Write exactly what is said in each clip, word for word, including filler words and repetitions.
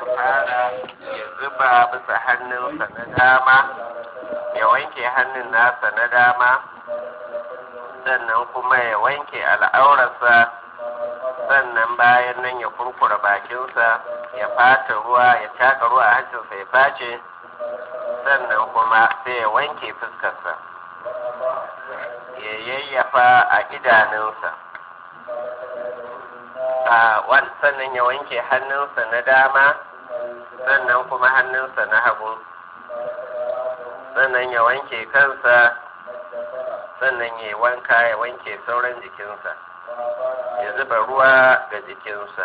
fara ya zuba bisa hannunsa na dama ya wanke hannun nasa na dama sannan kuma ya wanke al'aurarsa sannan bayan nan ya kurkura bakinsa ya fata ruwa ya taka ruwa a hancinsa ya face sannan kuma sai ya wanke fuskarsa ya yayyafa a idanunsa sannan ya wanke hannunsa na dama sannan kuma hannunsa na hagu sannan ya wanke kansa sannan ya wanka ya wanke sauran jikinsa ya zuba ruwa ga jikinsa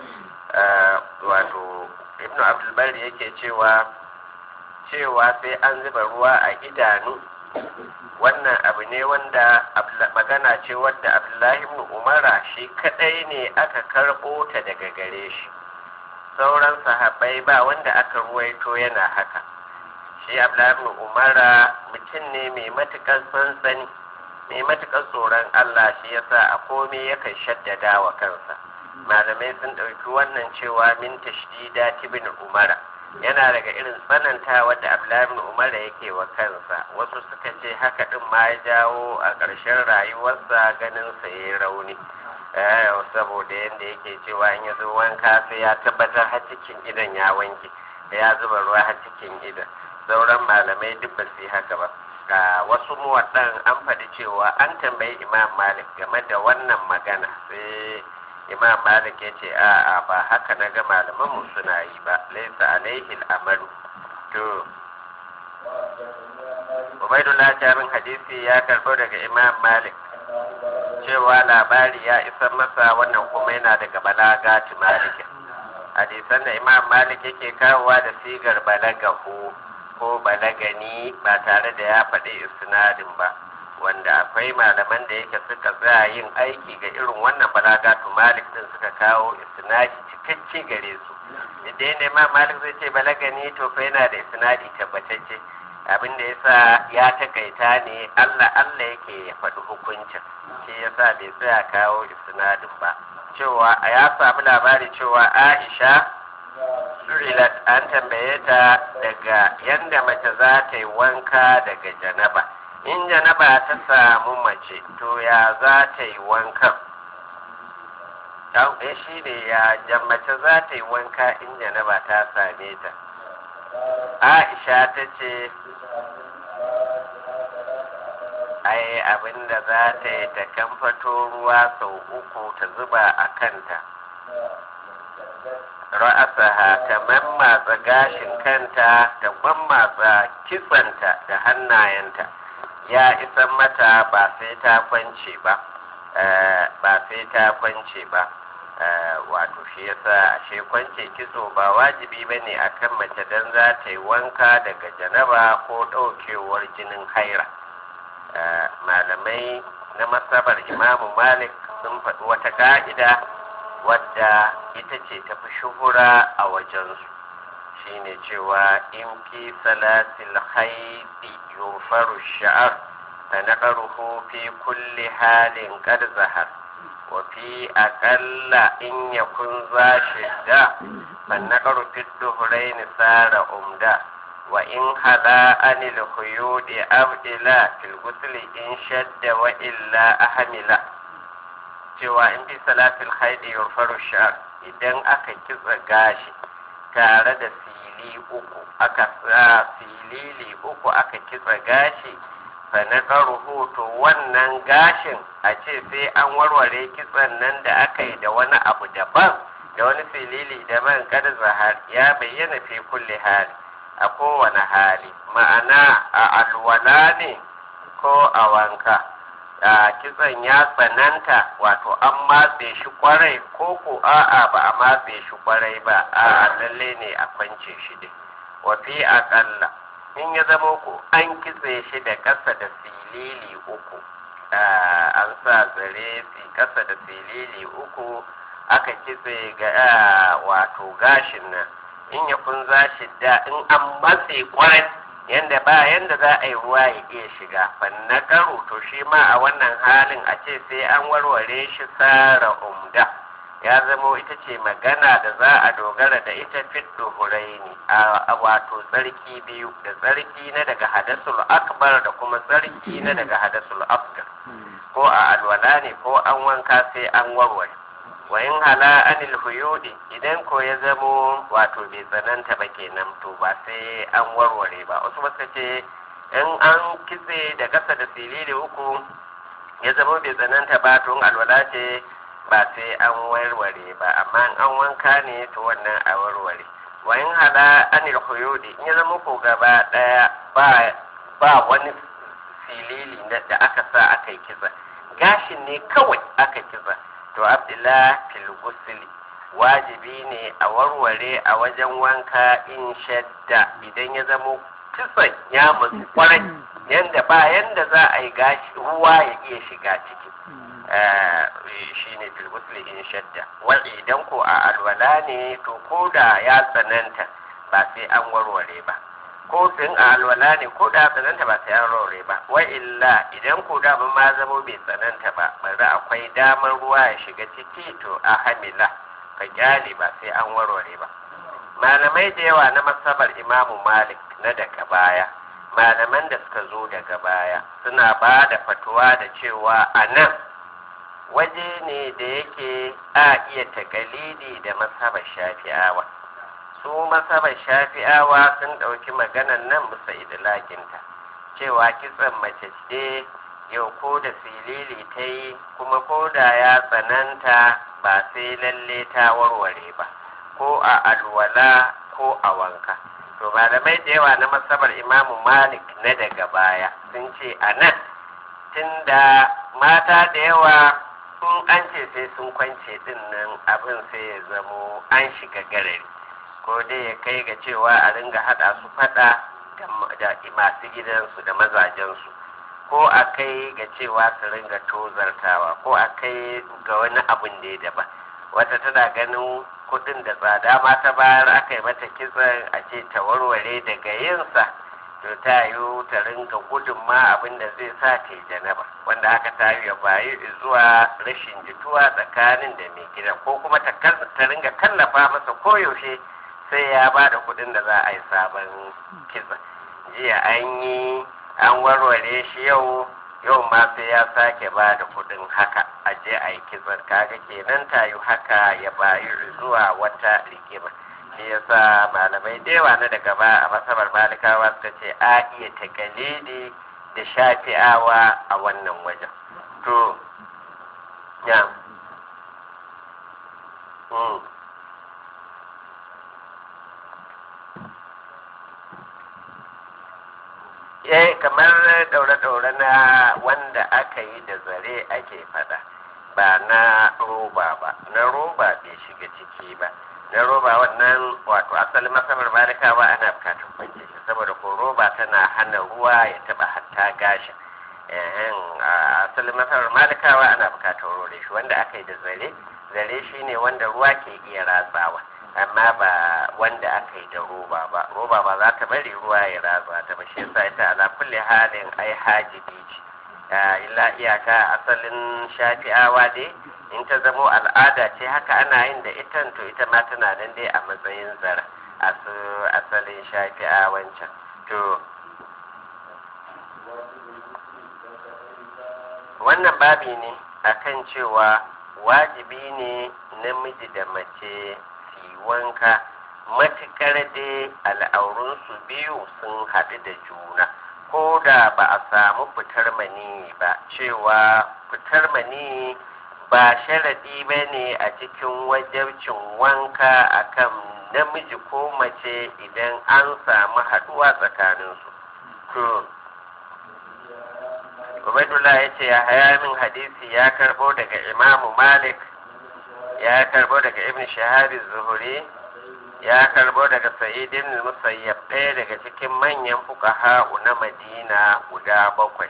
wato ibnu abdulbari yake cewa cewa sai an zuba ruwa a idanu wannan abu ne wanda magana ce wadda abdullahi ibn umara shi kadai ne aka karbo ta daga gare shi sauran sahabbai ba wanda aka ruwaito yana haka shi abdullahi ibn umara mutum ne mai matukar tsantsani mai matukar tsoron Allah shi yasa a komai yakan shaddada wa kansa malamai sun ɗauki wannan cewa min tashdida ibn umara yana daga irin tsananta wadda abdullahi ibn umar yake wa kansa wasu suka ce haka din ma ya jawo a ƙarshen rayuwarsa ganin sa yayi rauni saboda yadda yake cewa in ya zo wanka sai ya tabbatar har cikin idan ya wanke da ya zuba ruwa har cikin idan sauran malamai duk ba su yi haka ba wasu muwaddan an faɗi cewa an tambayi imam malik game da wannan magana sai imam malik ya ce a'a ba haka na ga malamanmu suna yi ba laisa alaihi al'amalu to ubaidullah jarin hadisi ya karɓo daga imam malik cewa labari ya isa masa wannan kuma yana daga balaga malik hadisan da imam malik yake kawowa da sigar balagahu ko balagani ba tare da ya faɗi isnadin ba wanda akwai malaman da yake suka tsaya yin aiki ga irin wannan balagatu malik din suka kawo isnadi cikakke gare su idan ne ma malik zai ce balagani to fa yana da isnadi tabbatacce abin da yasa ya takaita ne Allah Allah yake ya faɗi hukuncin shi yasa bai tsaya kawo isnadin ba cewa ya samu labari cewa Aisha surilat an tambaye ta daga yanda mace za ta yi wanka daga janaba in janaba ta samu mace to ya za ta yi wankan ɗauke shi ne ya mace za ta yi wanka in janaba ta same ta aisha ta ce ai abinda za ta yi ta kamfato ruwa sau uku ta zuba a kanta ra'asaha ta mammatsa gashin kanta ta mammatsa kitsanta da hannayenta ya isan mata ba sai ta kwance ba ba sai ta kwance ba wato shi yasa ashe kwance kitso ba wajibi bane akan mace dan za ta yi wanka daga janaba ko daukewar jinin haira malamai na masabar imamu malik sun faɗi wata ka'ida wadda ita ce tafi shuhura a wajensu shine cewa in fi salatil haidi yufaru sha'ar fa naqaruhu fi kulli halin qad zahar wa fi aqalla in yakun za shidda fa naqaru fi duhrayn sara umda wa in hala anil khuyudi abdila fil ghusli in shadda wa illa ahmila cewa in fi salatil haidi yufaru sha'ar idan aka kitsa gashi tare da fili uku aka sa filili uku aka kitsa gashi fa na karuhu to wannan gashin a ce sai an warware kitsan nan da aka yi da wani abu daban da wani filili daban kada zahar ya bayyana fi kulli hali a kowane hali ma'ana a alwala ne ko a wanka a kitsan ya tsananta wato an matse shi kwarai ko ko a'a ba a matse shi kwarai ba a'a lalle ne a kwance shi dai wa fi aqalla in ya zama ko an kitse shi da kasa da filili uku an sa zare fi kasa da filili uku aka kitse ga wato gashin nan in ya kun za shi da in an matse kwarai yanda ba yanda za a yi ruwa ya iya shiga na karo to shi ma a wannan halin a ce sai an warware shi tsara umda ya zamo ita ce magana da za a dogara da ita fiddu huraini a wato tsarki biyu da tsarki na daga hadasul akbar da kuma tsarki na daga hadasul asgar ko a alwala ne ko an wanka sai an warware wa in hala anil huyudi idan ko ya zamo wato bai tsananta ba kenan to ba sai an warware ba wasu suka ce in an kitse da kasa da silili uku ya zamo bai tsananta ba to alwala ce ba sai an warware ba amma an wanka ne to wannan a warware wa in hala anil huyudi in ya zama ko gaba daya ba ba wani silili da aka sa aka yi kiza gashin ne kawai aka kiza to abdullah fil ghusl wajibi ne a warware a wajen wanka in shadda idan ya zama kisan ya musu kwarai yanda ba yanda za a yi gashi ruwa ya iya shiga ciki shi ne filgusli in shadda wal idan ko a alwala ne to ko da ya tsananta ba sai an warware ba ko sun a alwala ne ko da tsananta ba sai an warware ba wa illa idan ko da ma zamo bai tsananta ba bari akwai damar ruwa ya shiga ciki to a hamila ka kyale ba sai an warware ba malamai da yawa na masabar imamu malik na daga baya malaman da suka zo daga baya suna ba da fatuwa da cewa a nan waje ne da yake a iya takalidi da masabar shafi'awa su masabar shafi'awa sun ɗauki maganan nan musa idlakinta cewa kitsan mace ce yau ko da silili ta yi kuma ko da ya tsananta ba sai lalle ta warware ba ko a alwala ko a wanka to malamai da yawa na masabar imamu malik na daga baya sun ce a nan tunda mata da yawa in an ce sai sun kwance din nan abin sai ya zamo an shiga garari ko dai ya kai ga cewa a ringa hada su fada da masu gidansu da mazajensu ko a kai ga cewa su ringa tozartawa ko a kai ga wani abin da ya daba wata tana ganin kudin da tsada ma ta bayar aka yi mata kitson a ce ta warware daga yinsa to ta yi ta ringa gudun ma abin da zai sa ta yi janaba wanda aka ta yi bayi zuwa rashin jituwa tsakanin da mai gida ko kuma ta ringa tallafa masa koyaushe sai ya ba da kudin da za a yi sabon kitson jiya an yi an warware shi yau yau ma sai ya sake ba da kudin haka a je a yi kitson kaga kenan ta yi haka ya bayi zuwa wata rigima shi yasa malamai da yawa na daga ba a masabar malikawa suka ce a iya takalidi da shafi'awa a wannan wajen to ya mm. eh kamar daure-daure na wanda aka yi da zare ake fada ba na roba ba na roba bai shiga ciki ba na roba wannan wato asalin masabar malikawa ana bukatar kwanci saboda ko roba tana hana ruwa ya taba hatta gashin asalin masabar malikawa ana bukatar rore shi wanda aka yi da zare zare shine wanda ruwa ke iya ratsawa amma ba wanda aka yi da roba ba roba ba za ta bari ruwa ya ratsa ta ba shi yasa ita ala kulli halin ai hajibi ce illa iyaka asalin shafi'awa dai in ta zamo al'ada ce haka ana yin da ita to ita ma tana nan dai a matsayin zara a su asalin shafi'awancan to wannan babi ne akan cewa wajibi ne namiji da mace wanka matukar dai al'aurunsu biyu sun haɗu da juna ko da ba a samu fitar mani ba cewa fitar mani ba sharaɗi ba ne a cikin wajabcin wanka akan namiji ko mace idan an samu haɗuwa tsakaninsu to Ubaidullah ya ce ya haya min hadisi ya karɓo daga imamu Malik ya karbo daga ibn shahabi zuhuri ya karbo daga sa'idin musayyab ɗaya daga cikin manyan fuqaha na madina guda bakwai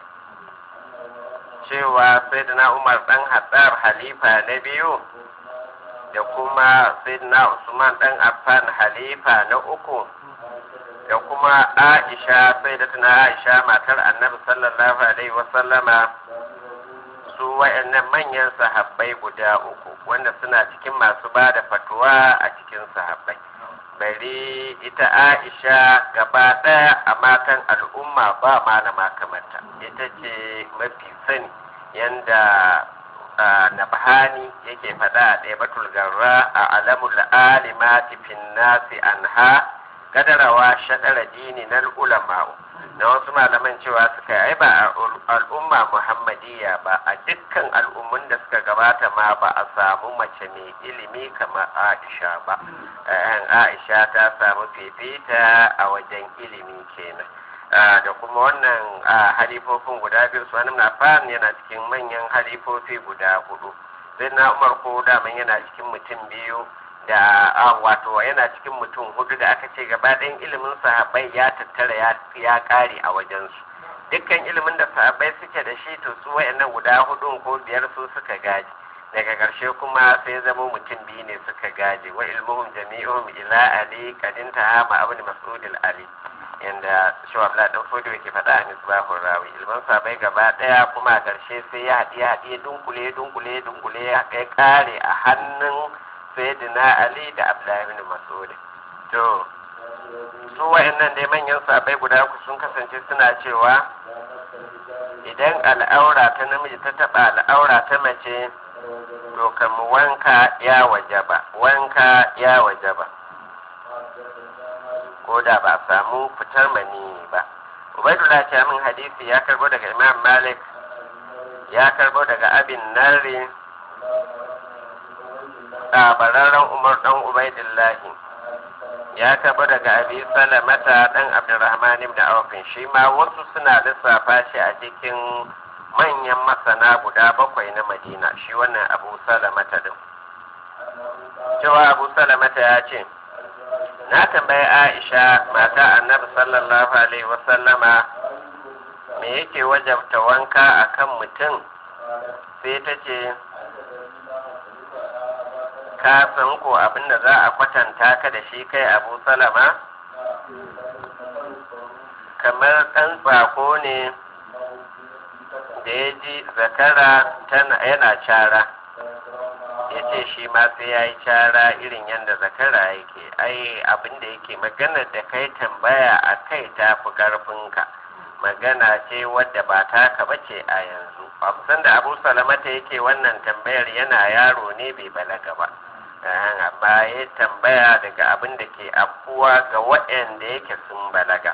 cewa sayyidina umar dan haddar halifa na biyu da kuma sayyidina usman dan affan halifa na uku da kuma aisha sayyidatuna aisha matar annabi sallallahu alaihi wasallama su wayannan manyan sahabbai guda uku wanda suna cikin masu ba da fatuwa a cikin sahabbai. Bari ita Aisha gaba ɗaya a matan al'umma ba malama kamata, ita ce mafi sani yanda Nabhani yake faɗa a ɗaya batul garra a alamul alimati fin nasi anha kadarawa shaɗara dini na ulama'u. Na wasu malaman cewa suka yi ba a al'umma muhammadiyya ba, a dukkan al'ummun da suka gabata ma ba a samu mace mai ilimi kamar Aisha ba. Aisha ta samu fifita a wajen ilimi kenan. Da kuma wannan halifofin guda biyu su wani nafan yana cikin manyan halifofi guda hudu. Sai na Umar ko daman yana cikin mutum biyu da wato yana cikin mutum hudu da aka ce gaba ɗayan ilimin sahabbai ya tattara ya ƙare a wajensu. Dukkan ilimin da sahabbai suke da shi to su wayannan guda hudun ko biyar su suka gaji. Daga ƙarshe kuma sai zama mutum biyu ne suka gaji wa ilmuhum jami'uhum ila ali kadinta hama abin mas'udil ali. Yanda shawab la dan fodo yake faɗa a misbahur rawi ilmin sahabbai gaba ɗaya kuma a ƙarshe sai ya haɗiye haɗiye dunkule dunkule dunkule ya kai ƙare a hannun sayyidina Ali da Abdullahi bin Mas'ud. To su wayannan dai manyan sahabbai guda uku sun kasance suna cewa idan al'aura ta namiji ta taba al'aura ta mace to kam wanka ya wajaba wanka ya wajaba ko da ba a samu fitar mani ba. Ubaidullah ta min hadisi ya karbo daga Imam Malik ya karbo daga Abin Narri a bararren Umar dan Ubaidillahi ya karbo daga Abi Salamata dan Abdurrahman ibn Auf, shi ma wasu suna lissafa shi a cikin manyan masana guda bakwai na Madina, shi wannan Abu Salamata din. Cewa Abu Salamata ya ce na tambayi Aisha mata Annabi sallallahu alaihi wasallama me yake wajabta wanka akan mutum, sai ta ce ka san ko abin da za a kwatanta ka da shi kai Abu Salama kamar ɗan tsako ne da ya ji zakara yana cara, ya ce shi ma sai ya yi cara irin yadda zakara yake. Ai abin da yake magana da kai tambaya a kai ta fi ƙarfinka, magana ce wadda ba taka ba ce a yanzu. Abusan da Abu Salamata yake wannan tambayar yana yaro ne bai balaga ba, amma ya tambaya daga abin da ke afkuwa ga waɗanda yake sun balaga.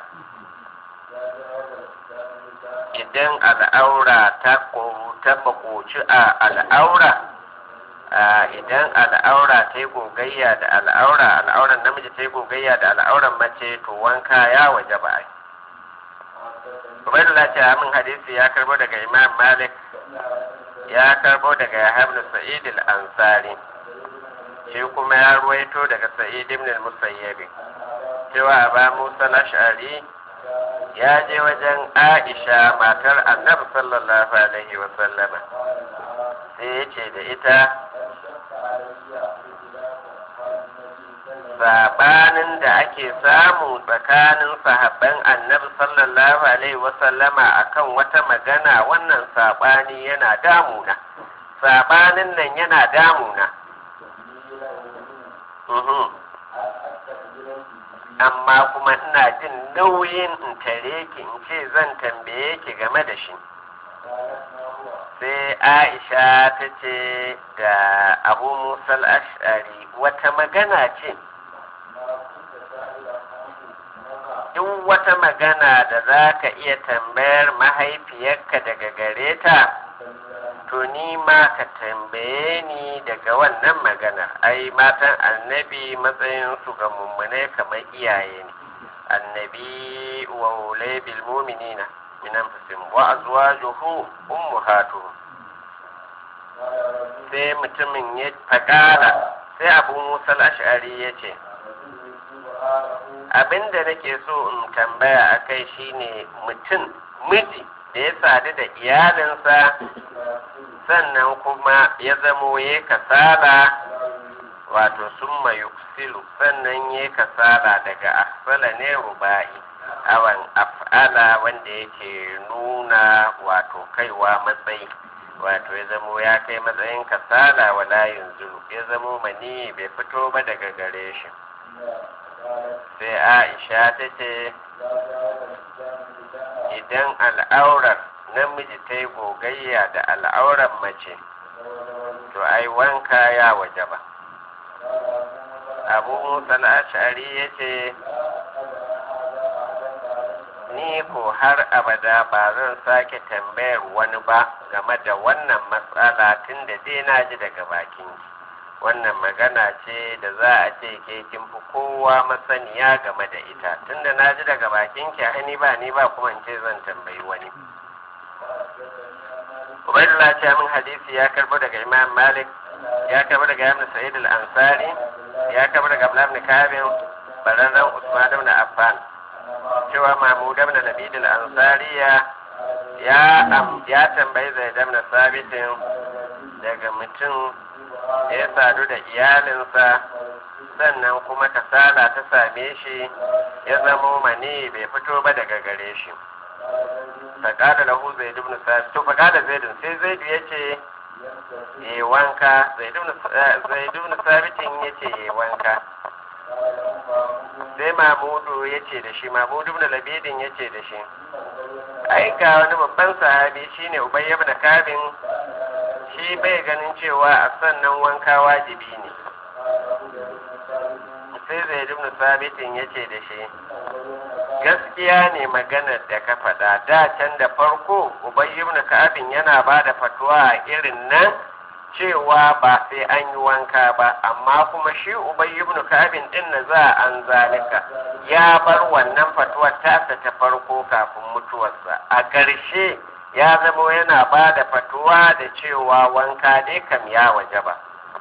Idan al'aura ta makoci a al'aura, idan al'aura ta yi gogayya da al'aura, al'auran namiji ta yi gogayya da al'auran mace, to wanka ya waje ba ai. Ubaidullah ce amin hadisi ya karbo daga Imam Malik ya karbo daga Yahya ibn Sa'id al-Ansari, shi kuma ya ruwaito daga Sa'id ibn al-Musayyib cewa Aba Musa al-Ash'ari ya je wajen Aisha matar Annabi sallallahu alaihi wa sallama, sai ya ce da ita sabanin da ake samu tsakanin sahabban Annabi sallallahu alaihi wa sallama akan wata magana, wannan sabani yana damuna, sabanin nan yana damuna. Amma kuma ina jin nauyin in tare ki in ce zan tambaye ki game da shi. Sai Aisha ta ce da Abu Musa al-Ash'ari, wata magana ce? Duk wata magana da za ka iya tambayar mahaifiyarka daga gare ta, to ni ma ka tambaye ni daga wannan magana. Ai matan annabi matsayinsu ga mummune kamar iyaye ne. Annabi wa ulai bil mu'minina min anfusihim wa azwajuhu ummahatuhum. Sai mutumin ya fakala, sai Abu Musa al-Ash'ari ya ce abinda nake so in tambaya akai shine mutum miji da ya sadu da iyalinsa sannan kuma ya zamo ya kasala, wato summa yuksilu, sannan ya kasala daga afala ne rubai, awan af'ala wanda yake nuna wato kaiwa matsayi, wato ya zamo ya kai matsayin kasala wa layin zulu ya zamo mani bai fito ba daga gare shi. Sai Aisha ta ce idan al'aurar namiji ta yi gogayya da al'aurar mace to ai wanka ya waje ba. Abu Musa al-Ash'ari ya ce ni ko har abada ba zan sake tambayar wani ba game da wannan matsala tun da dai na ji daga bakin ki. Wannan magana ce da za a ce ke kin fi kowa masaniya game da ita tun da na ji daga bakin ki ai ni ba ni ba kuma in ce zan tambayi wani. Ubaidullah ce min hadisi ya karbo daga Imam Malik, ya karbo daga Ibn Sa'id al-Ansari, ya karbo daga Abdullah ibn Kabir, bararran Usman ibn Affan, cewa Mahmud ibn Labid al-Ansariya ya ya tambayi Zaid ibn Sabit daga mutum ya sadu da iyalinsa sannan kuma kasala ta same shi ya zamo mani bai fito ba daga gare shi. Faƙada lahu Zaid ibn Sabit, to faƙada Zaid sai Zaid ya ce yi wanka, Zaid ibn Sabit ya ce yi wanka. Sai Mahmudu ya ce da shi, Mahmudu ibn Labidin ya ce da shi, ai ga wani babban sahabi shine Ubay ibn Kabin, shi bai ganin cewa a sannan wanka wajibi ne. Sai Zaid ibn Sabitin ya ce da shi, gaskiya ne maganar da ka faɗa, da can da farko Ubay ibn Kabin yana ba da fatuwa a irin nan cewa ba sai an yi wanka ba, amma kuma shi Ubay ibn Kabin din na za an zalika ya bar wannan fatuwar tasa ta farko kafin mutuwarsa. A ƙarshe ya zamo yana ba da fatuwa da cewa wanka dai kam ya waje ba.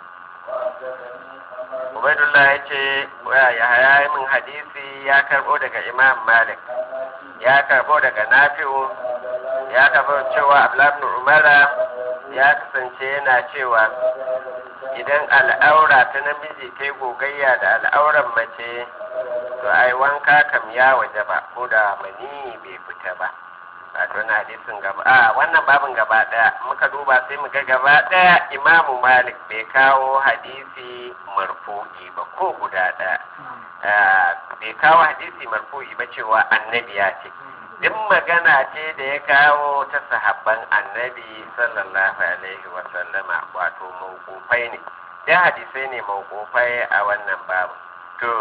Ubaidullah ya ce ya yi min hadisi ya karbo daga Imam Malik, ya karbo daga Nafi'u, ya karbo cewa Abdullah ibn Umara ya kasance yana cewa idan al'aura ta namiji ta yi gogayya da al'auran mace to ai wanka kam ya waje ba ko da mani bai fita ba. Wato na hadisin gaba a wannan babin gaba daya muka duba sai mu ga gaba daya Imamu Malik bai kawo hadisi marfu'i ba ko guda daya, bai kawo hadisi marfu'i ba cewa annabi ya ce. Duk magana ce da ya kawo ta sahabban annabi sallallahu alaihi wa sallama, wato mawqufai ne, da hadisai ne mawqufai a wannan babu. To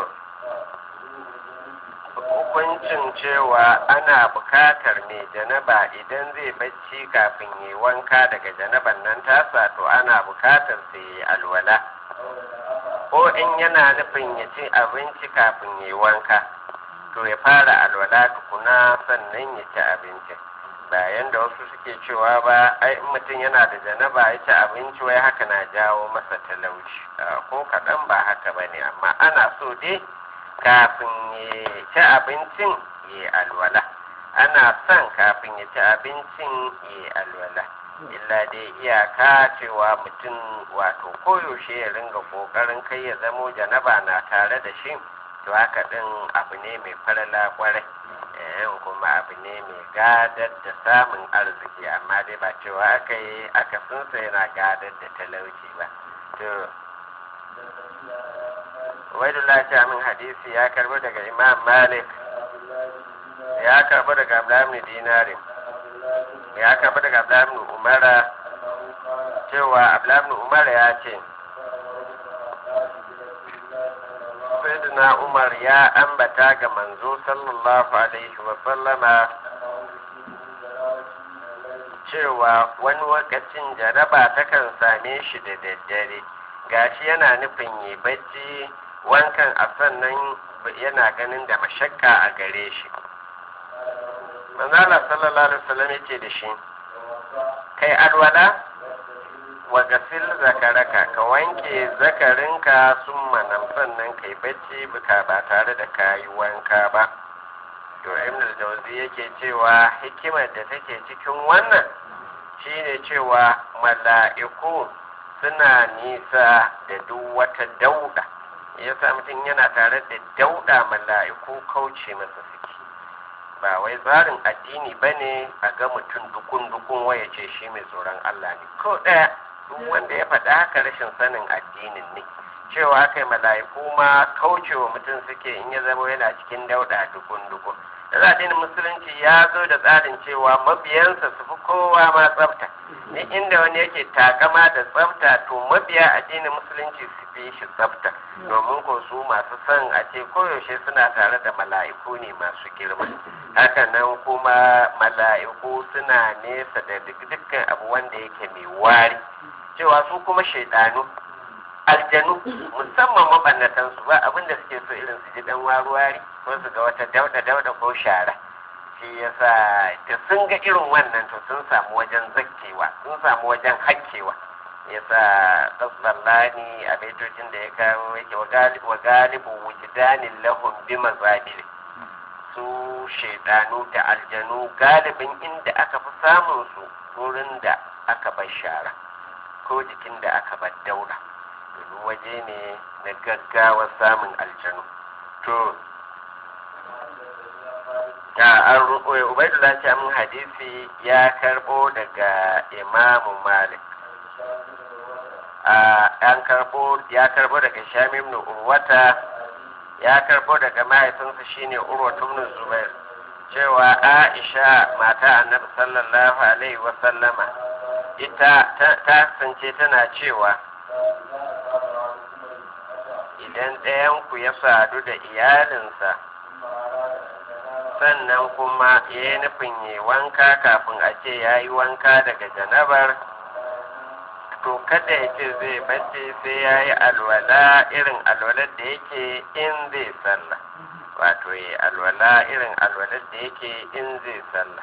hukuncin cewa ana bukatar mai janaba idan zai bacci kafin yi wanka daga janaban nan tasa, to ana bukatar sai yi alwala, ko in yana nufin ya ci abinci kafin yi wanka to ya fara alwala tukuna sannan ya ci abinci. Bayan da wasu suke cewa ba ai in mutum yana da janaba ya ci abinci wai haka na jawo masa talauci, ko kaɗan ba haka ba ne, amma ana so dai kafin ya ci abincin ya alwala, ana son kafin ya ci abincin ya alwala. Illa dai iyaka cewa mutum wato koyaushe ya ringa kokarin kai ya zamo janaba na tare da shi, to haka din abu ne mai falala kwarai, eh kuma abu ne mai gadar da samun arziki, amma dai ba cewa aka yi aka sunsa yana gadar da talauci ba. To Ubaidullah ce min hadisi ya karbo daga Imam Malik, ya karbo daga Abdullah ibn Dinari, ya karbo daga Abdullah ibn Umara cewa Abdullah ibn Umara ya ce Sayyidina Umar ya ambata ga manzo sallallahu alaihi wa sallama cewa wani wakacin jaraba takan same shi da daddare, gashi yana nufin yi bacci, wankan a sannan yana ganin da mashakka a gare shi. Manzala sallallahu alaihi wasallam yace da shi, kai alwala wa gasil zakaraka, ka wanke zakarinka sun manam sannan kai bacci buka ba tare da kayi wanka ba. To Ibn al-Jawzi yake cewa hikimar da take cikin wannan shine cewa mala'iku suna nisa da duk wata dauda, yasa mutum yana tare da dauda mala'iku kauce masa suke. ba wai tsarin addini ba ne a ga mutum dukun-dukun waya ce shi mai tsoron Allah ne ko ɗaya. Duk wanda ya faɗa haka rashin sanin addinin ne, cewa kai mala'iku ma kaucewa mutum suke in ya zama yana cikin dauɗa dukun-dukun. Da addinin musulunci ya zo da tsarin cewa mabiyansa su fi kowa ma tsafta, ni inda wani yake takama da tsafta to mabiya addinin musulunci su fi shi tsafta, domin ko su masu son a ce koyaushe suna tare da mala'iku ne masu girma. Hakanan kuma mala'iku suna nesa da dukkan abu wanda yake mai wari, cewa su kuma shaidanu aljanu musamman mabannatan su ba abin da suke so irin su ji dan waruwari ko su ga wata dauda dauda ko shara. Shi yasa da sun ga irin wannan to sun samu wajen zakkewa, sun samu wajen hakkewa. Yasa tasallani a baitocin da ya kawo yake wa galibu wujdanin lahum bi mazabili, su shaidanu da aljanu galibin inda aka fi samun su wurin da aka bar shara ko jikin da aka bar daura, domin waje ne na gaggawa samun aljanu. To ya an ruɓoye ubaidullah ce min hadisi ya karɓo daga imamu malik, an karɓo ya karɓo daga shamim ibn urwata, ya karɓo daga mahaifinsa shine urwatu ibn zubair, cewa aisha mata annabi sallallahu alaihi wa sallama ita ta kasance tana cewa idan ɗayanku ya sadu da iyalinsa sannan kuma ya yi nufin yi wanka kafin a ce ya yi wanka daga janabar, to kada ya ce zai bace sai ya yi alwala irin alwalar da yake in zai sallah, wato ya alwala irin alwalar da yake in zai sallah.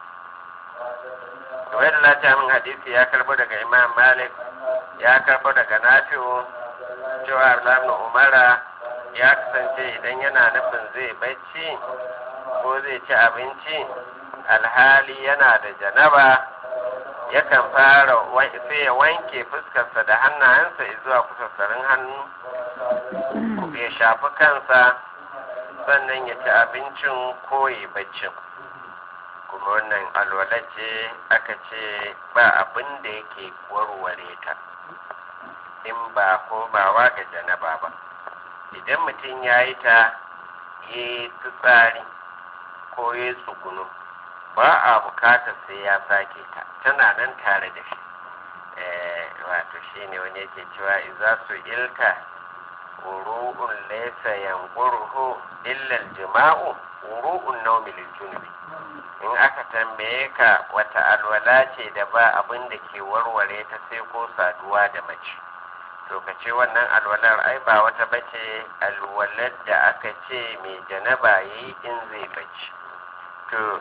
Kawai da lati min hadisi ya karbo daga imam malik, ya karbo daga nafi'u cewa abdullahi umara ya kasance idan yana nufin zai bacci ko zai ci abinci alhali yana da janaba, yakan fara sai ya wanke fuskarsa da hannayensa zuwa kusassarin hannu, ya shafi kansa sannan ya ci abincin ko ya baccin. Kuma wannan alwala ce aka ce ba abin da yake warware ta in ba komawa ga janaba ba. Idan mutum ya yi ta yi fitsari ko ya tsugunu ba a bukatar sai ya sake ta, tana nan tare da shi. Wato shi ne wani yake cewa iza su ilka wuru'un laysa yanquruhu illa al-jima'u wuru'un nawmi lil-junubi. In aka tambaye ka wata alwala ce da ba abin da ke warware ta sai ko saduwa da mace, to ka ce wannan alwalar ai ba wata bace alwalar da aka ce mai janaba yi in zai bacci. To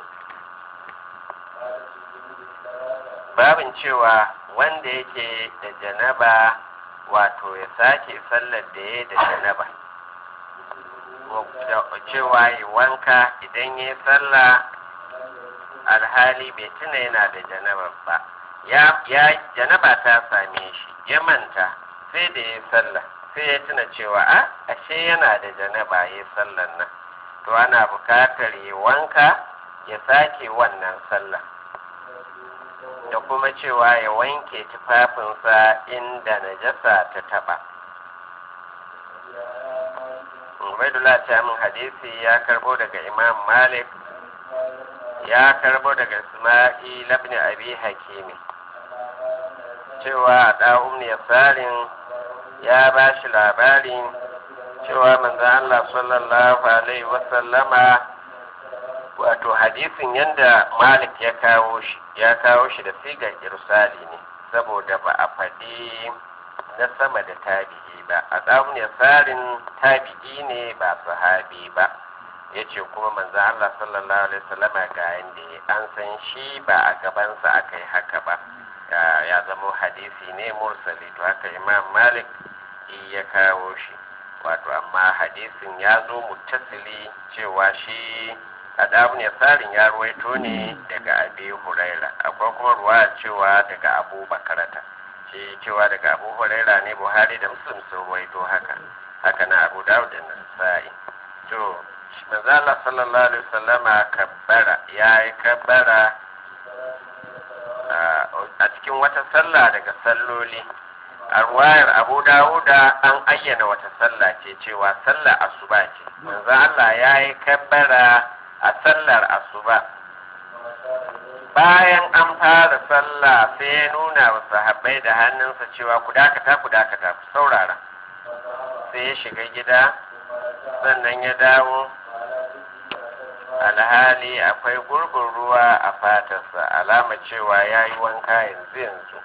babin cewa wanda yake da janaba wato ya sake sallar da ya da janaba, cewa yi wanka idan ya sallah alhali bai tuna yana da janaba ba, ya janaba ta same shi ya manta sai da ya sallah sai ya tuna cewa a ashe yana da janaba ya sallar nan, to ana bukatar ya wanka ya sake wannan sallah, da kuma cewa ya wanke tufafinsa inda najasa ta taba. Ubaidullah ta min hadisi ya karbo daga Imam Malik, ya karbo daga Isma'il ibn Abi Hakimi cewa ɗa'um ne yasarin ya ba shi labarin cewa manzon Allah sallallahu alaihi wasallama, wato hadisin yadda Malik ya kawo shi ya kawo shi da sigar irsali ne saboda ba a faɗi na sama da tabi'i ba, a ɗa'um yasarin tabi'i ne ba sahabi ba. Ya ce kuma manzo Allah sallallahu alaihi wasallama ga yanda an san shi ba a gabansa aka yi haka ba, ya zama hadisi ne mursali, to haka Imam Malik ya kawo shi. Wato amma hadisin ya zo muttasili cewa shi Adabun Yasarin ya ruwaito ne daga Abi Huraira, akwai kuma ruwa cewa daga Abu Bakarata, shi cewa daga Abu Huraira ne Buhari da Muslim sun ruwaito haka, haka na Abu Dawud da Nasa'i. To manzo Allah sallallahu alaihi wasallama kabbara yayi kabbara a cikin wata sallah daga salloli. A ruwayar Abu Dawuda an ayyana wata sallah ce cewa sallar asuba ce. Manzo Allah yayi kabbara a sallar asuba. Bayan an fara sallah sai ya nuna wa sahabbai da hannunsa cewa ku dakata ku dakata ku saurara. Sai ya shiga gida sannan ya dawo alhali akwai gurbin ruwa a fatarsa alama cewa ya yi wanka yanzu yanzu.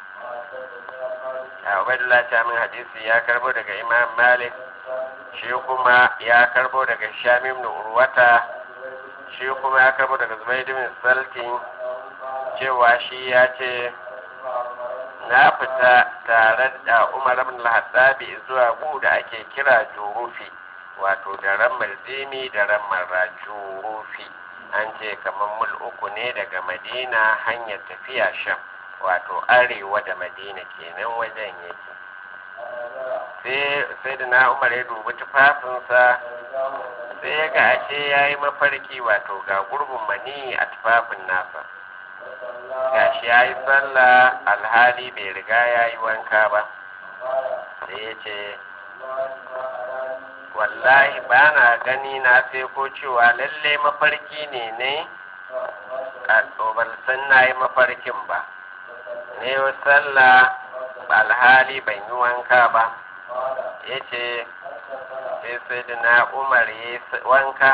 a ubaidullah min hadisi ya karbo daga imam malik, shi kuma ya karbo daga shamim ibn urwata, shi kuma ya karbo daga zubaid ibn saltin cewa shi ya ce na fita tare da umar ibn al-hattabi zuwa gu da ake kira jurufi, wato da rammar zimi da rammar rajurufi. An ce kamar mul uku ne daga madina hanyar tafiya sham, wato arewa da madina kenan wajen yake. sai da na umar ya dubi tufafinsa sai ya ga ashe ya yi mafarki, wato ga gurbin mani a tufafin nasa. Gashi ya yi sallah alhali bai riga ya yi wanka ba. Sai ya ce wallahi ba na gani na sai ko cewa lalle mafarki ne ne a tsoban san na yi mafarkin ba. Ne sallah alhali ban yi wanka ba. Ya ce sai sai da na umar ya wanka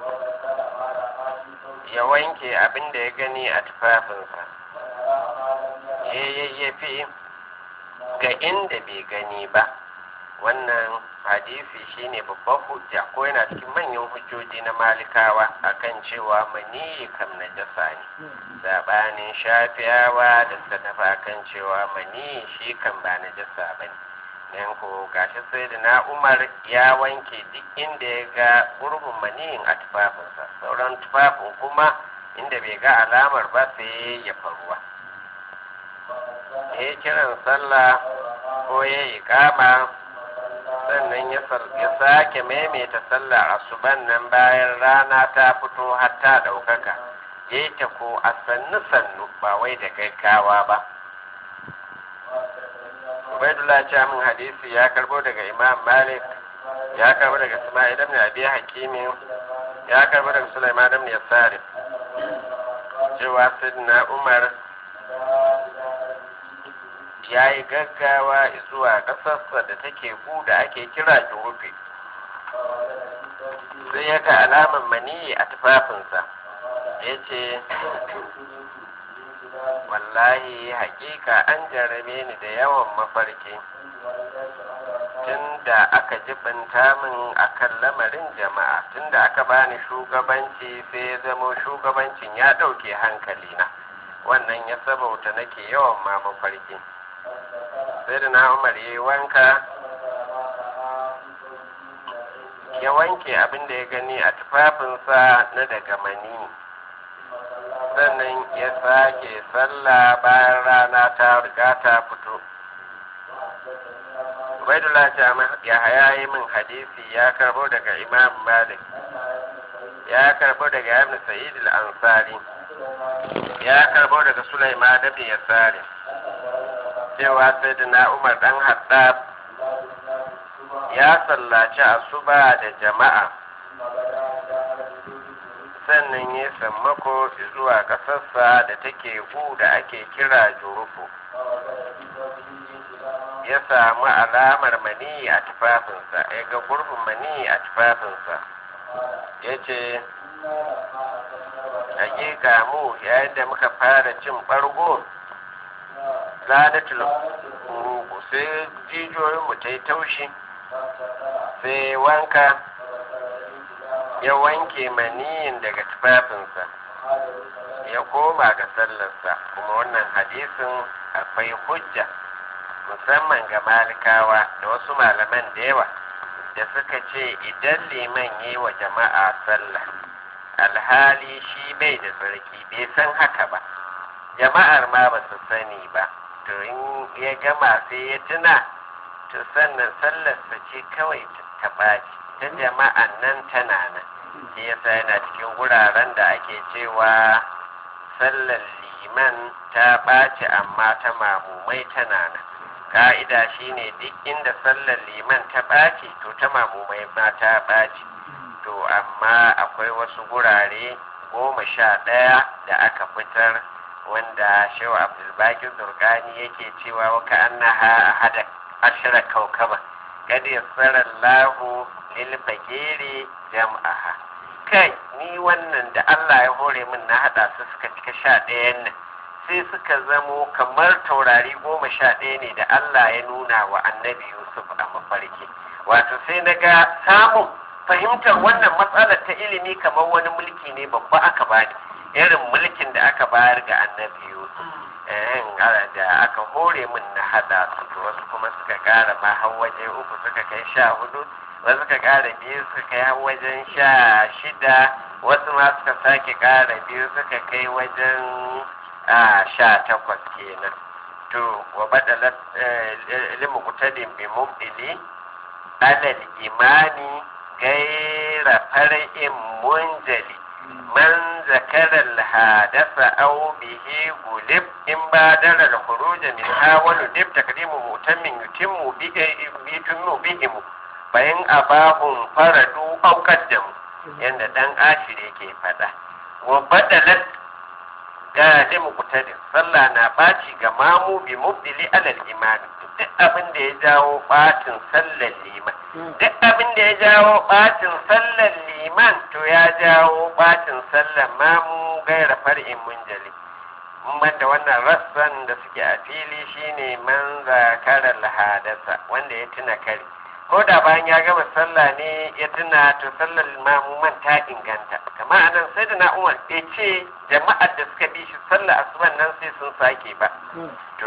ya wanke abin da ya gani a tufafinsa, ya yayyafi ga inda bai gani ba. Wannan hadisi shine babban hujja ko yana cikin manyan hujjoji na malikawa akan cewa mani kam najasa ne, sabanin shafiyawa da suka tafi akan cewa mani shi kan ba najasa ba ne. Nan ko gashi sai da na umar ya wanke duk inda ya ga gurbin maniyin a tufafinsa, sauran tufafin kuma inda bai ga alamar ba sai ya faruwa. Ya kiran sallah ko ya yi kama, sannan ya sake maimaita sallar asuban nan bayan rana ta fito har ta ɗaukaka. Ya yi ta ko a sannu-sannu ba wai da gaggawa ba. Ubaidullah min hadisi ya karbo daga Imam Malik, ya karbo daga Isma'il ibn Abi Hakim, ya karbo daga Sulaiman ibn Yasari cewa Sayyidina Umar ya yi gaggawa zuwa ƙasarsa da take ku da ake kira Jurufi. Sai ya ga alaman maniyi a tufafinsa, ya ce wallahi hakika an jarabe ni da yawan mafarki tun da aka jibinta min akan lamarin jama'a, tun da aka bani shugabanci sai ya zamo shugabancin ya ɗauke hankalina, wannan ya sabauta nake yawan ma mafarki. Sai da na umar ya yi wanka ya wanke abin da ya gani a tufafinsa na daga mani, sannan ya sake sallah bayan rana ta riga ta fito. Ubaidullah ya haya yi min hadisi ya karbo daga Imam Malik, ya karbo daga Ibn Sa'id al-Ansari, ya karbo daga Sulaiman ibn Yasari cewa Sayyidina Umar dan Haddab ya sallaci asuba da jama'a, sannan ya sammako zuwa ƙasarsa da take gu da ake kira Jurufu. Ya samu alamar mani a tufafinsa, ya ga gurbin mani a tufafinsa. Ya ce, hakika mu yayin da muka fara cin ɓargo, zadatul rugu sai jijiyoyinmu ta yi taushi, sai wanka ya wanke maniyin daga tufafinsa, ya koma ga sallarsa. Kuma wannan hadisin akwai hujja musamman ga malikawa da wasu malaman da yawa da suka ce idan liman yi wa jama'a sallah alhali shi bai da tsarki, bai san haka ba, jama'ar ma ba su sani ba, to in ya gama sai ya tuna, to sannan sallarsa ce kawai ta ɓaci, ta jama'an nan tana nan. shi yasa yana cikin wuraren da ake cewa sallar liman ta ɓaci amma ta mamumai tana nan. Ka'ida shine duk inda sallar liman ta ɓaci to ta mamumai ma ta ɓaci. To amma akwai wasu gurare goma sha ɗaya da aka fitar wanda shehu abdulbaki zurgani yake cewa waka annaha hada ashira kaukaba kad yassara Allahu lil faqiri jam'aha. Kai ni wannan da Allah ya hore min na hada su suka cika sha ɗayan nan sai suka zamo kamar taurari goma sha ɗaya ne da Allah ya nuna wa annabi Yusuf a mafarki. Wato sai na ga samun fahimtar wannan matsalar ta ilimi kamar wani mulki ne babba aka bani, irin mulkin da aka bayar ga annabi Yusuf da aka hore min na hada su. To wasu kuma suka kara ma har waje uku suka kai sha hudu, wasu suka kara biyu suka kai har wajen sha shida, wasu ma suka sake kara biyu suka kai wajen sha takwas kenan. To wa badalat limukutadin bi mubdili alal imani gaira far'in munjali man zakara al-hadasa aw bihi gulib in badara al-khuruj min hawal dib takdimu mutamin yutimmu bihi yutimmu bihim bayan abahum faradu aw qaddamu yanda dan ashir yake fada. Wa badalat ga da muqtadin sallah na baci ga mamu bi mubdili alal iman. Duk abin da ya jawo bacin sallar liman duk abin da ya jawo bacin sallar liman to ya jawo bacin sallar mamu gaira far'in munjali. Banda wannan rassan da suke a fili shine man zakarar hadasa wanda ya tuna kari, ko da bayan ya gama sallah ne ya tuna to sallar mamuman ta inganta. Kama anan sai da na umar ya ce jama'ar da suka bi shi sallar asuban nan sai sun sake ba. To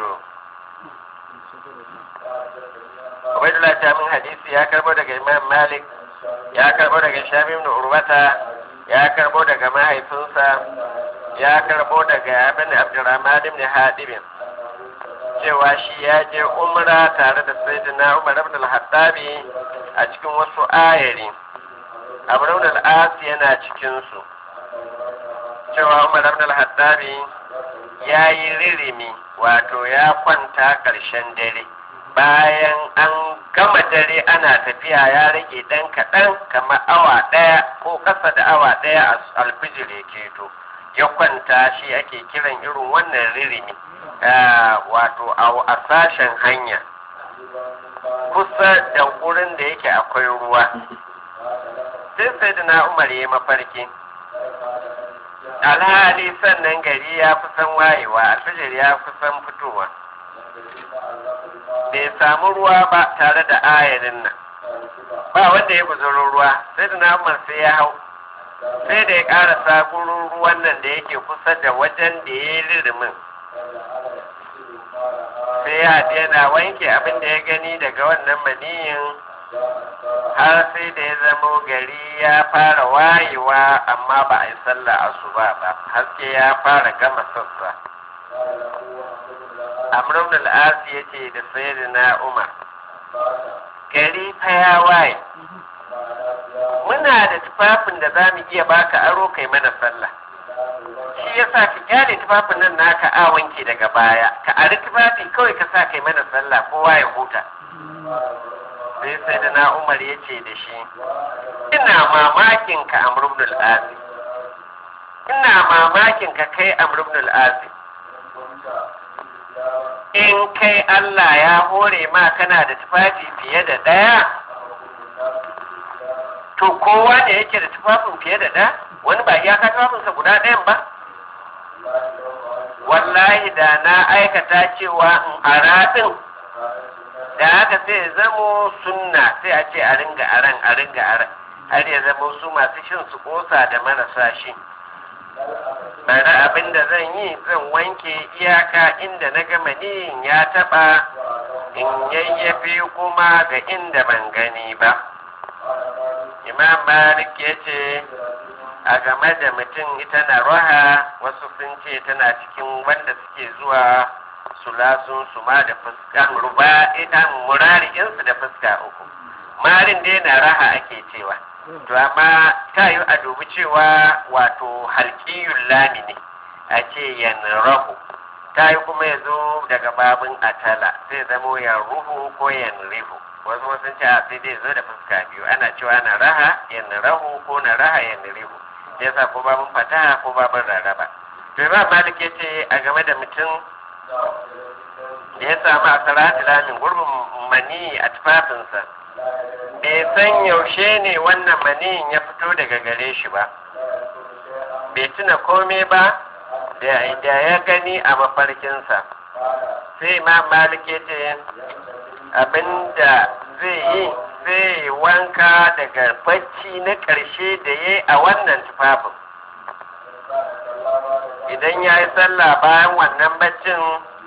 Ubaidullah ta min hadisi ya karbo daga Imam Malik, ya karbo daga Shami ibn Urwata, ya karbo daga mahaifinsa, ya karbo daga Ibn Abdurrahman ibn Hadib cewa shi ya je umra tare da Sayyidina Umar ibn al-Hattabi a cikin wasu ayari. Abu ibn al-As yana cikin su. Cewa Umar ibn al-Hattabi ya yi ririmi, wato ya kwanta ƙarshen dare. Bayan an gama dare ana tafiya ya rage ɗan kaɗan kamar awa ɗaya ko ƙasa da awa ɗaya a alfijir ya keto, ya kwanta. Shi ake kiran irin wannan ririmi wato a sashen hanya kusa da wurin da yake akwai ruwa. Sai sai da na umar ya mafarki, alhali sannan gari ya kusan wayewa, alfijir ya kusan fitowa, bai samu ruwa ba tare da ayarin nan, ba wanda ya guzurin ruwa. Sai da namar sai ya hau, sai da ya ƙarasa gurin ruwan nan da yake kusa da wajen da ya yi ririmin, sai ya haɗe yana wanke abin da ya gani daga wannan maniyin har sai da ya zamo gari ya fara wayewa amma ba a yi sallah asuba ba, haske ya fara gama sassa. Amr ibn al-As yace da Sayyidina Umar, gari fa ya waye, muna da tufafin da za mu iya baka aro kai mana sallah, shi yasa ka kyale tufafin nan naka a wanke daga baya, ka ari tufafi kawai ka sa kai mana sallah kowa ya huta. Sai Sayyidina Umar yace da shi, ina mamakin ka Amr ibn al-As, ina mamakin ka kai Amr ibn al-As. In kai Allah ya hore ma kana da tufafi fiye da ɗaya, to kowa da yake da tufafin fiye da ɗaya, wani ba iyaka tufafinsa guda ɗayan ba? Wallahi da na aikata cewa in araɗin, da haka sai ya zamo sunna, sai a ce a ringa aran a ringa aran har ya zamo su masu shin su kosa da marasa shi. Bari abin da zan yi, zan wanke iyaka inda na gama niyin ya taɓa, in yayyafi kuma ga inda ban gani ba. Imam Malik ya ce a game da mutum ita na roha, wasu sun ce tana cikin wanda suke zuwa sulasun su ma da fuska ruba ita murari'insu da fuska uku. Marin dai na raha ake cewa, to amma ta yi a dubi cewa wato halkiyun lami ne a ce yanrahu ta yi kuma ya zo daga babin atala zai zamo yanruhu ko yanrihu wasu wasu ce a sai dai zo da fuska biyu ana cewa na raha yanrahu ko na raha yanrihu ya sa ko babin fataha ko babin rarraba to imam malik ya ce a game da mutum da ya samu a sarati lamin gurbin mani a tufafinsa bai san yaushe ne wannan maniyin ya fito daga gare shi ba bai tuna komai ba da ya gani a mafarkinsa sai imam malik ya ce abinda zai yi zai wanka daga bacci na ƙarshe da ya yi a wannan tufafin idan ya yi sallah bayan wannan baccin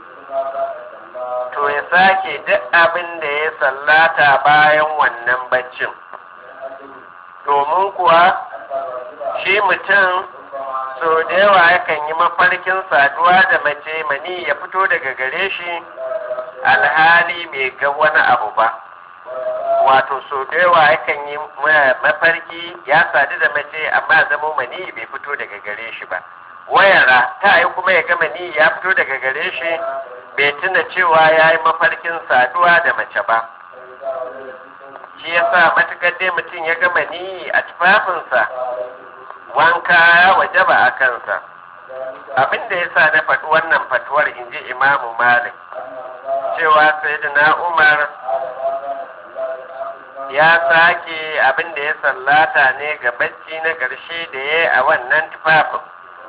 to ya sake duk abin da ya sallata bayan wannan baccin domin kuwa shi mutum so da yawa yakan yi mafarkin saduwa da mace mani ya fito daga gare shi alhali bai ga wani abu ba wato so da yawa yakan yi mafarki ya sadu da mace amma zamo mani bai fito daga gare shi ba wayara ta yi kuma ya ga mani ya fito daga gare shi bai tuna cewa ya yi mafarkin saduwa da mace ba shi yasa matukar dai mutum ya gama ni a tufafinsa wanka ya wajaba a kansa abin da yasa na faɗi wannan fatuwar in ji imamu malik cewa sayyidina umar ya sake abin da ya sallata ne ga bacci na ƙarshe da ya yi a wannan tufafin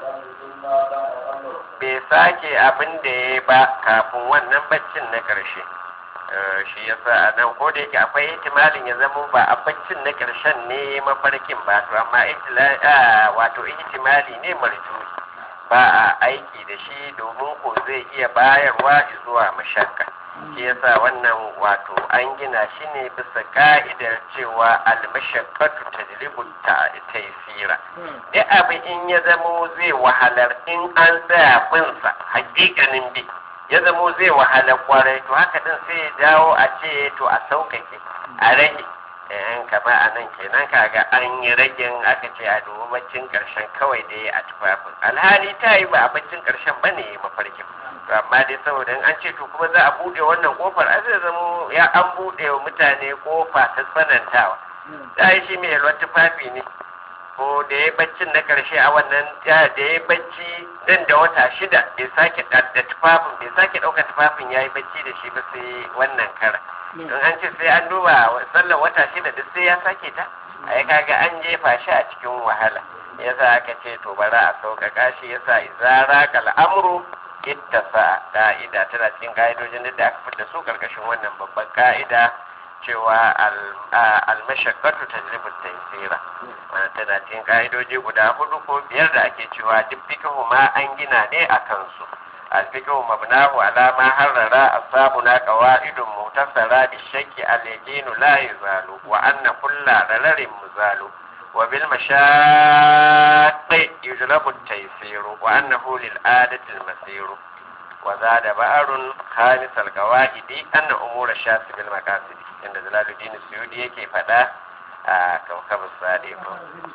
bai sake abin da ya yi ba kafin wannan baccin na ƙarshe shi yasa a nan ko da yake akwai ihtimalin ya zama ba a baccin na ƙarshen ne mafarkin ba to amma wato ihtimali ne marjuhi ba a aiki da shi domin ko zai iya bayarwa zuwa mashakka shi yasa wannan wato an gina shi ne bisa ka'idar cewa almashaqqatu tajlibu taysira duk abin in ya zamo zai wahalar in an tsaya binsa hakikanin bi ya zamo zai wahalar kwarai to haka din sai ya dawo a ce to a sauƙaƙe a rage in kama a nan kenan kaga an yi ragin aka ce a dubi baccin ƙarshen kawai da ya a tufafin alhali ta yi ba a baccin ƙarshen ba ne mafarkin to amma dai saboda an ce to kuma za a buɗe wannan kofar a zai zamo ya an buɗe wa mutane kofa ta tsanantawa ta yi shi mai yalwar tufafi ne ko da ya baccin na ƙarshe a wannan da ya bacci nan da wata shida bai sake da tufafin bai sake ɗaukar tufafin ya yi bacci da shi ba sai wannan kara don an ce sai an duba sallar wata shida duk sai ya sake ta a yi kaga an jefa shi a cikin wahala yasa aka ce to bara a sauƙaƙa shi yasa izara kal'amuru ittasa ka'ida tana cikin ka'idojin da aka fitar su karkashin wannan babban ka'ida cewa almashaqqatu tajlibu at-taysira tana cikin ka'idoji guda hudu ko biyar da ake cewa duk fiqhu ma an gina ne a kansu al-fiqhu mabnahu ala ma harrara ashabuna qawaidun mutasara bi shakki al-yaqin la yuzalu wa anna kulla dalarin muzalu wa bil mashaqqi yujlabu at-taysiru wa annahu lil adati al-masiru wa zada ba'arun khamis al-qawaidi anna umura shasi bil maqasid inda Jalaluddin Suyudi yake fada a kawkabus sadiqo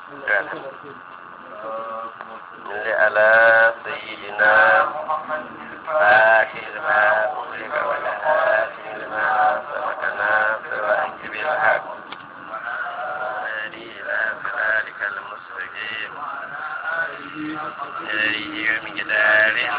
li ala sayyidina Muhammadin ma ulika wa la ma sabaqana sirran bil haqq ila salikal mustaqim ya yumi gidare